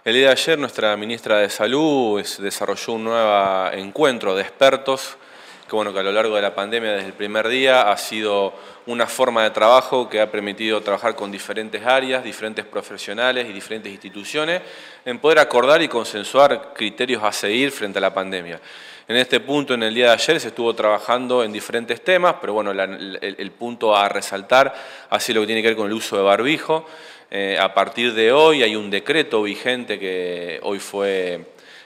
El día de ayer nuestra ministra de Salud desarrolló un nuevo encuentro de expertos que, que a lo largo de la pandemia desde el primer día ha sido una forma de trabajo que ha permitido trabajar con diferentes áreas, diferentes profesionales y diferentes instituciones en poder acordar y consensuar criterios a seguir frente a la pandemia. En este punto, en el día de ayer, se estuvo trabajando en diferentes temas, pero el punto a resaltar ha sido lo que tiene que ver con el uso de barbijo. A partir de hoy hay un decreto vigente que hoy fue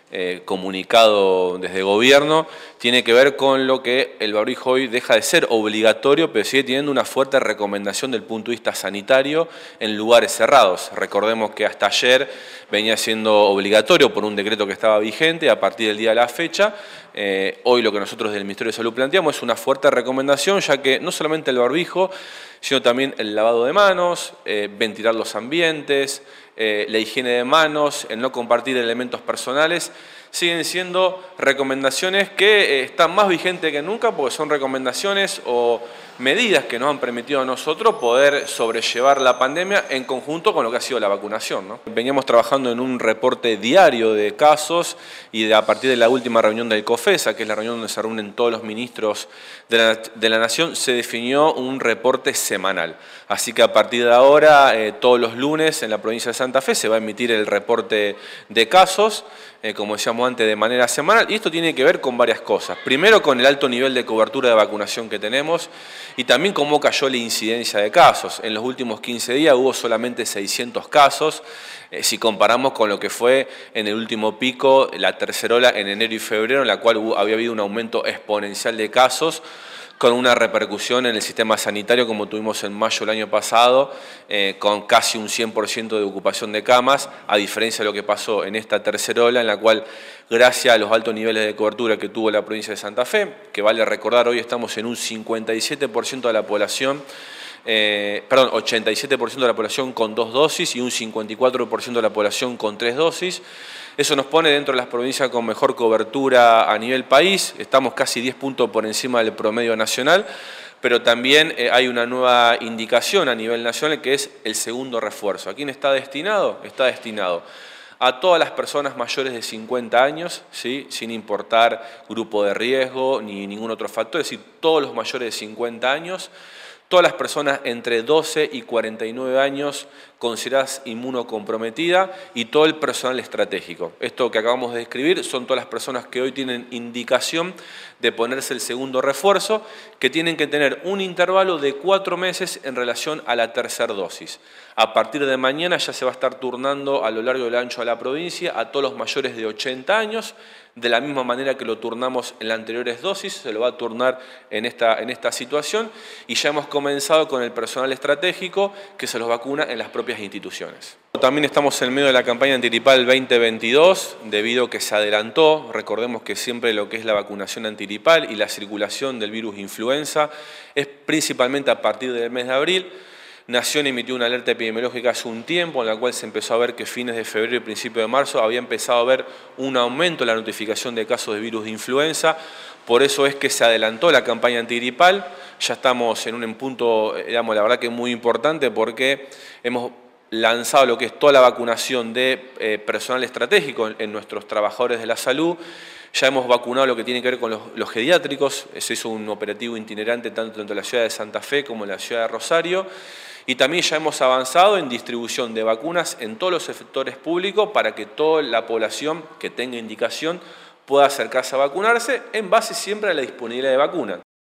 comunicado desde gobierno, tiene que ver con lo que el barbijo hoy deja de ser obligatorio, pero sigue teniendo una fuerte recomendación del punto de vista sanitario en lugares cerrados. Recordemos que hasta ayer venía siendo obligatorio por un decreto que estaba vigente, a partir del día de la fecha. Hoy lo que nosotros del Ministerio de Salud planteamos es una fuerte recomendación, ya que no solamente el barbijo, sino también el lavado de manos, ventilar los ambientes, la higiene de manos, el no compartir elementos personales, siguen siendo recomendaciones que están más vigentes que nunca porque son recomendaciones o medidas que nos han permitido a nosotros poder sobrellevar la pandemia en conjunto con lo que ha sido la vacunación, ¿no? Veníamos trabajando en un reporte diario de casos y a partir de la última reunión del COFESA, que es la reunión donde se reúnen todos los ministros de la Nación, se definió un reporte semanal. Así que a partir de ahora, todos los lunes en la provincia de Santa Fe se va a emitir el reporte de casos, como decíamos antes, de manera semanal, y esto tiene que ver con varias cosas. Primero, con el alto nivel de cobertura de vacunación que tenemos y también cómo cayó la incidencia de casos. En los últimos 15 días hubo solamente 600 casos, si comparamos con lo que fue en el último pico, la tercera ola en enero y febrero, en la cual había habido un aumento exponencial de casos, con una repercusión en el sistema sanitario como tuvimos en mayo del año pasado, con casi un 100% de ocupación de camas, a diferencia de lo que pasó en esta tercera ola, en la cual, gracias a los altos niveles de cobertura que tuvo la provincia de Santa Fe, que vale recordar, hoy estamos en un 57% de la población, 87% de la población con 2 dosis y un 54% de la población con 3 dosis. Eso nos pone dentro de las provincias con mejor cobertura a nivel país, estamos casi 10 puntos por encima del promedio nacional, pero también hay una nueva indicación a nivel nacional que es el segundo refuerzo. ¿A quién está destinado? Está destinado a todas las personas mayores de 50 años, ¿sí? Sin importar grupo de riesgo ni ningún otro factor, es decir, todos los mayores de 50 años, todas las personas entre 12 y 49 años consideradas inmunocomprometidas y todo el personal estratégico. Esto que acabamos de describir son todas las personas que hoy tienen indicación de ponerse el segundo refuerzo, que tienen que tener un intervalo de 4 meses en relación a la tercera dosis. A partir de mañana ya se va a estar turnando a lo largo y lo ancho de la provincia a todos los mayores de 80 años, de la misma manera que lo turnamos en las anteriores dosis, se lo va a turnar en esta situación, y ya hemos comenzado con el personal estratégico que se los vacuna en las propias instituciones. También estamos en medio de la campaña antirgripal 2022, debido a que se adelantó. Recordemos que siempre lo que es la vacunación antigripal y la circulación del virus influenza es principalmente a partir del mes de abril. Nación emitió una alerta epidemiológica hace un tiempo en la cual se empezó a ver que fines de febrero y principios de marzo había empezado a haber un aumento en la notificación de casos de virus de influenza. Por eso es que se adelantó la campaña antigripal. Ya estamos en un punto, digamos, la verdad que muy importante, porque hemos lanzado lo que es toda la vacunación de personal estratégico en nuestros trabajadores de la salud. Ya hemos vacunado lo que tiene que ver con los geriátricos. Se hizo un operativo itinerante tanto en la ciudad de Santa Fe como en la ciudad de Rosario. Y también ya hemos avanzado en distribución de vacunas en todos los sectores públicos para que toda la población que tenga indicación pueda acercarse a vacunarse en base siempre a la disponibilidad de vacunas.